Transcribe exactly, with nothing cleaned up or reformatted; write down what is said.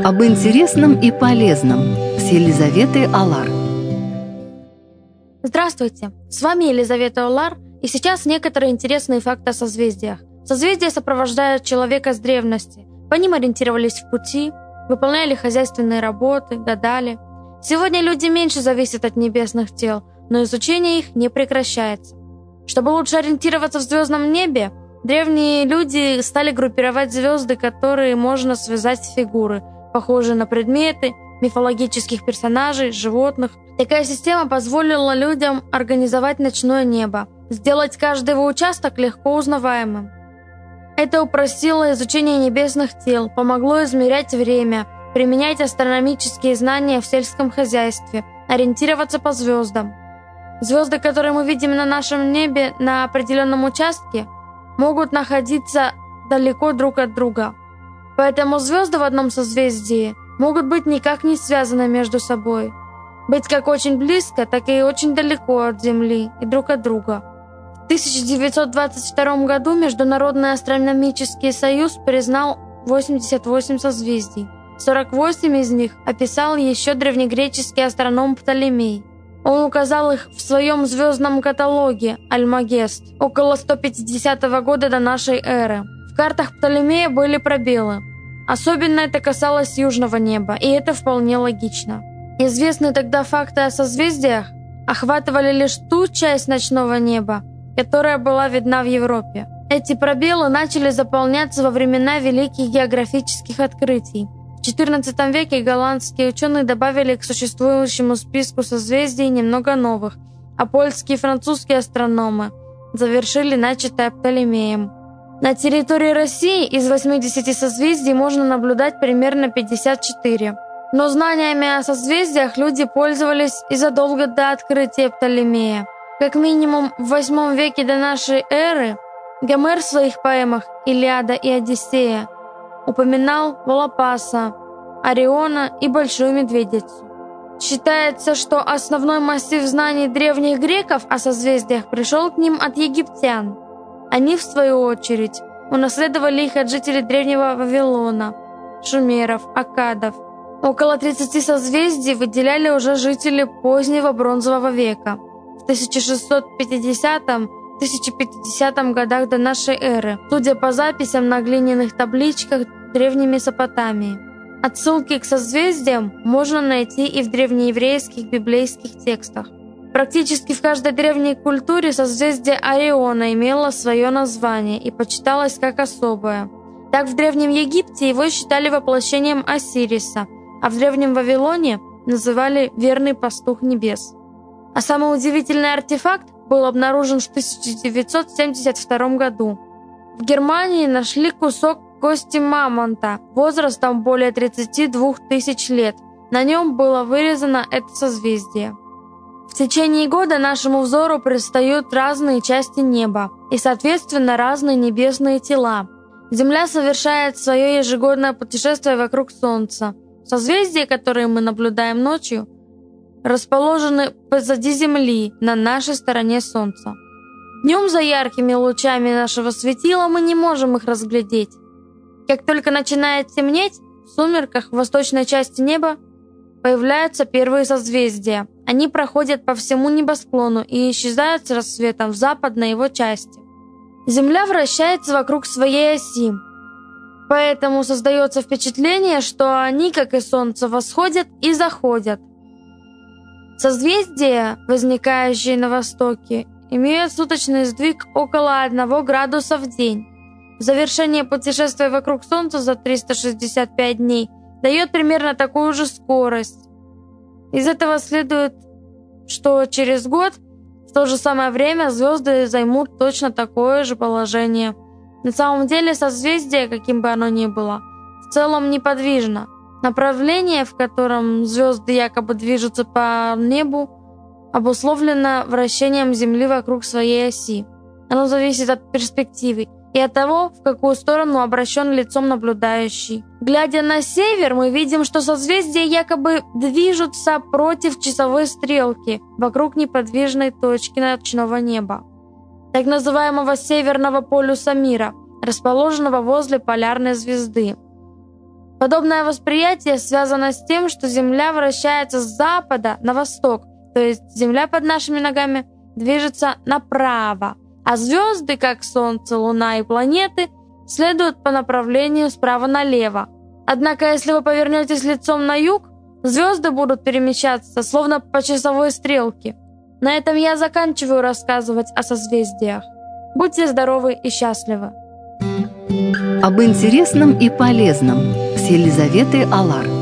Об интересном и полезном с Елизаветой Алар. Здравствуйте, с вами Елизавета Алар, и сейчас некоторые интересные факты о созвездиях. Созвездия сопровождают человека с древности. По ним ориентировались в пути, выполняли хозяйственные работы, гадали. Сегодня люди меньше зависят от небесных тел, но изучение их не прекращается. Чтобы лучше ориентироваться в звездном небе, древние люди стали группировать звезды, которые можно связать в фигуры, похожие на предметы, мифологических персонажей, животных. Такая система позволила людям организовать ночное небо, сделать каждый его участок легко узнаваемым. Это упростило изучение небесных тел, помогло измерять время, применять астрономические знания в сельском хозяйстве, ориентироваться по звездам. Звезды, которые мы видим на нашем небе на определенном участке, могут находиться далеко друг от друга. Поэтому звезды в одном созвездии могут быть никак не связаны между собой, быть как очень близко, так и очень далеко от Земли и друг от друга. В тысяча девятьсот двадцать втором году Международный астрономический союз признал восемьдесят восемь созвездий. сорок восемь из них описал еще древнегреческий астроном Птолемей. Он указал их в своем звездном каталоге «Альмагест» около сто пятидесятого года до нашей эры. В картах Птолемея были пробелы. Особенно это касалось южного неба, и это вполне логично. Известные тогда факты о созвездиях охватывали лишь ту часть ночного неба, которая была видна в Европе. Эти пробелы начали заполняться во времена великих географических открытий. В четырнадцатом веке голландские ученые добавили к существующему списку созвездий немного новых, а польские и французские астрономы завершили начатое Птолемеем. На территории России из восьмидесяти созвездий можно наблюдать примерно пятьдесят четыре. Но знаниями о созвездиях люди пользовались и задолго до открытия Птолемея. Как минимум в восьмом веке до нашей эры Гомер в своих поэмах «Илиада» и «Одиссея» упоминал Волопаса, Ориона и Большую Медведицу. Считается, что основной массив знаний древних греков о созвездиях пришел к ним от египтян. Они, в свою очередь, унаследовали их от жителей древнего Вавилона, шумеров, аккадов. Около тридцати созвездий выделяли уже жители позднего бронзового века. В тысяча шестьсот пятидесятом — тысяча пятидесятом годах до нашей эры, судя по записям на глиняных табличках древней Месопотамии. Отсылки к созвездиям можно найти и в древнееврейских библейских текстах. Практически в каждой древней культуре созвездие Ориона имело свое название и почиталось как особое. Так в Древнем Египте его считали воплощением Осириса, а в Древнем Вавилоне называли «верный пастух небес». А самый удивительный артефакт был обнаружен в тысяча девятьсот семьдесят втором году. В Германии нашли кусок кости мамонта возрастом более тридцати двух тысяч лет. На нем было вырезано это созвездие. В течение года нашему взору предстают разные части неба и, соответственно, разные небесные тела. Земля совершает свое ежегодное путешествие вокруг Солнца. Созвездия, которые мы наблюдаем ночью, расположены позади Земли, на нашей стороне Солнца. Днем за яркими лучами нашего светила мы не можем их разглядеть. Как только начинает темнеть, в сумерках в восточной части неба появляются первые созвездия. Они проходят по всему небосклону и исчезают с рассветом в западной его части. Земля вращается вокруг своей оси, поэтому создается впечатление, что они, как и Солнце, восходят и заходят. Созвездия, возникающие на востоке, имеют суточный сдвиг около одного градуса в день. Завершение путешествия вокруг Солнца за триста шестьдесят пять дней дает примерно такую же скорость. Из этого следует, что через год в то же самое время звезды займут точно такое же положение. На самом деле созвездие, каким бы оно ни было, в целом неподвижно. Направление, в котором звезды якобы движутся по небу, обусловлено вращением Земли вокруг своей оси. Оно зависит от перспективы и от того, в какую сторону обращен лицом наблюдающий. Глядя на север, мы видим, что созвездия якобы движутся против часовой стрелки вокруг неподвижной точки ночного неба, так называемого северного полюса мира, расположенного возле полярной звезды. Подобное восприятие связано с тем, что Земля вращается с запада на восток, то есть Земля под нашими ногами движется направо, а звезды, как Солнце, Луна и планеты, следуют по направлению справа налево. Однако, если вы повернетесь лицом на юг, звезды будут перемещаться, словно по часовой стрелке. На этом я заканчиваю рассказывать о созвездиях. Будьте здоровы и счастливы. Об интересном и полезном с Елизаветой Алар.